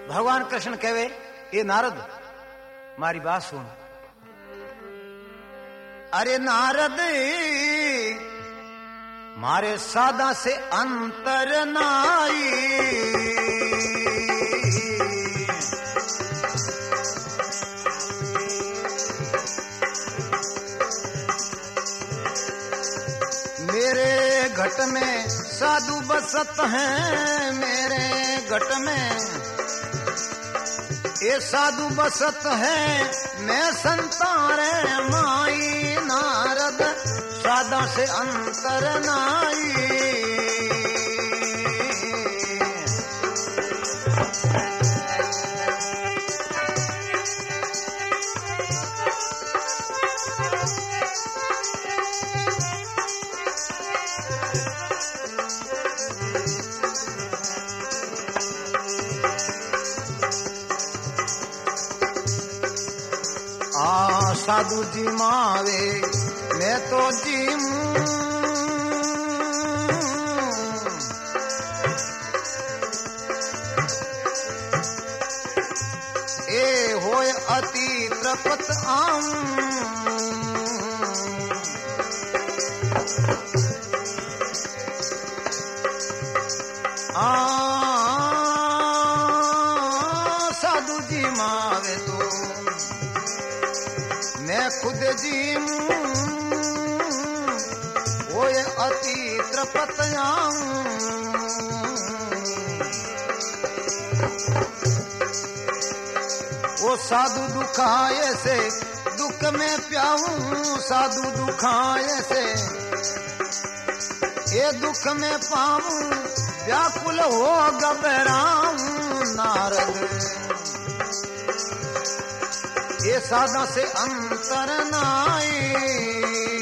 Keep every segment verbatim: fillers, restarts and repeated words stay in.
भगवान कृष्ण कहे, ये नारद मारी बात सुन। अरे नारद मारे सादा से अंतर नाई, मेरे घट में साधु बसत हैं, मेरे घट में ये साधु बसत है, मैं संतारे माई। नारद सादा से अंतर नाई, आ साधु जी मावे मैं तो जीमूं, ए होय अति त्रपत आऊं, आ साधु जी मावे तो मैं खुद जीमूं, होय अति त्रपत आऊं, वो साधु दुखाए से दुख में प्याऊं, साधु दुखाए से ये दुख में पाऊं, व्याकुल हो घबराऊं। नारद ये सादा से अंतर नाई,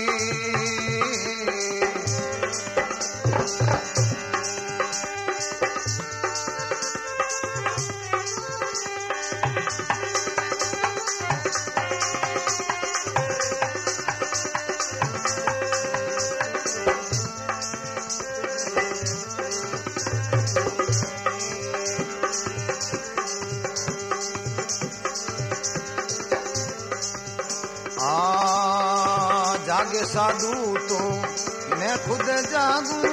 जागे साधु तो मैं खुद जागूं,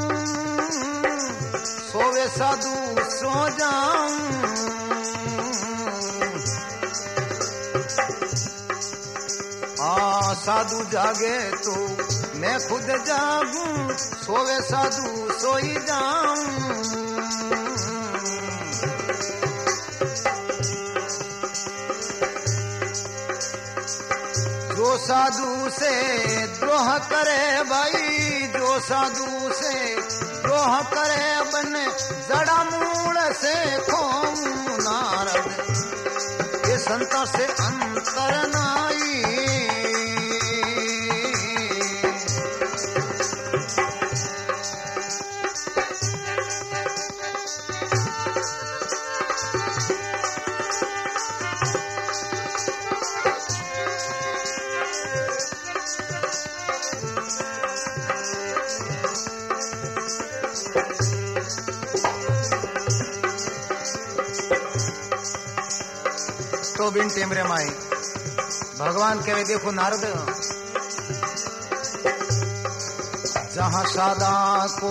सोवे साधु सो जाऊं, आ साधु जागे तो मैं खुद जागूं, सोवे साधु सोई जाऊं। जो साधु से द्रोह करे भाई, जो साधु से द्रोह करे बने जड़ा मूल से खोऊं। नारद ये संता से अंतर नाई, तो बिन टेमरे माई भगवान कहे, देखो नारद जहां सादा को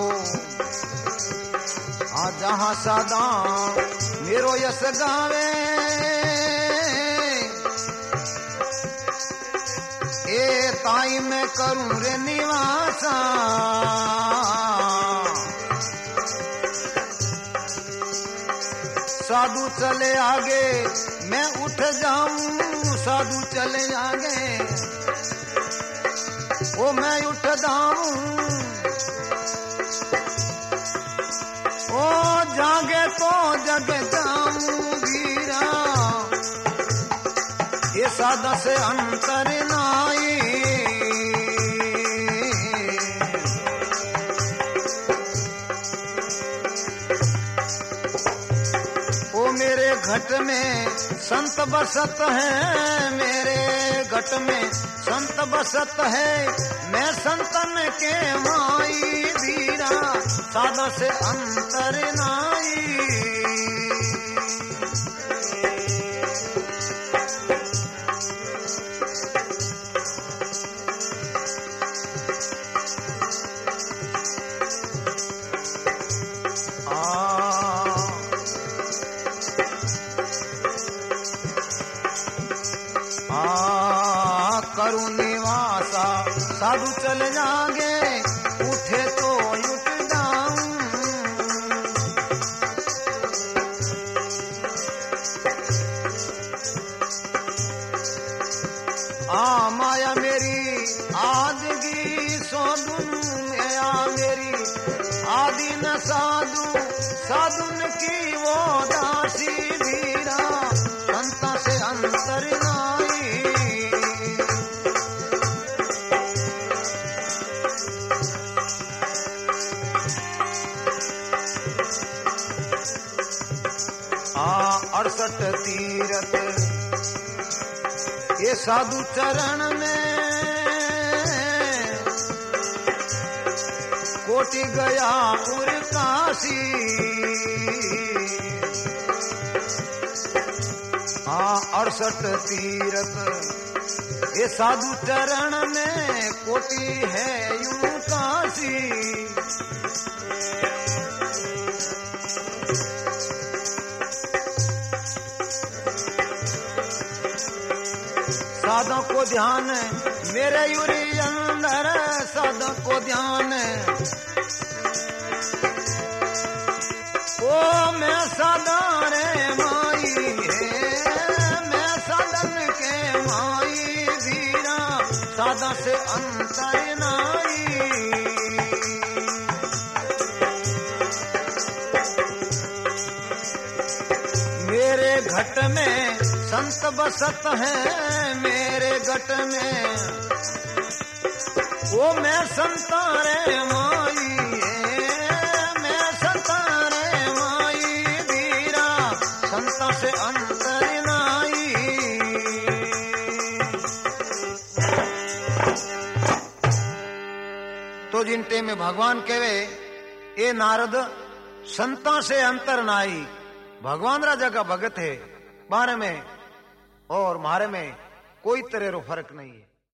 हाँ जहां सादा मेरो यश गावे, ए ताई मैं करूं रे निवासा। साधु चले आगे मैं उठ जाऊं, साधु चले आगे वो मैं उठ जाऊं, ओ जागे तो जग जाऊं वीरा। ये सादा से अंतर नाई, ओ मेरे घट में संत बसत है, मेरे घट में संत बसत है, मैं संतन के माई वीरा। सादा से अंतर नाई, साधु चल जागे उठे तो उठ जाऊं। आ माया मेरी आदगी सोदुन या मेरी आदि न साधु साधुन की वो दासी धीरा संता से अंतर नाई। आ अड़सठ तीरथ ये साधु चरण में कोटि गया उर काशी। हाँ अड़सठ तीरथ ये साधु चरण में कोटि है यूं काशी। साधों को ध्यान मेरे यूरी अंदर साधों को ध्यान ओ मैं साधा रे माई है मैं साधन के माई धीरा साधा से अंतर नाई। मेरे घट में संत बसत है मेरे घट में वो मैं संतारे माई है मैं संतारे माई धीरा संता से अंतर नाई। तो जिनटे में भगवान कहे ए नारद संता से अंतर नाई। भगवान रा जगह भगत है बारे में और मारे में कोई तरह रो फर्क नहीं है।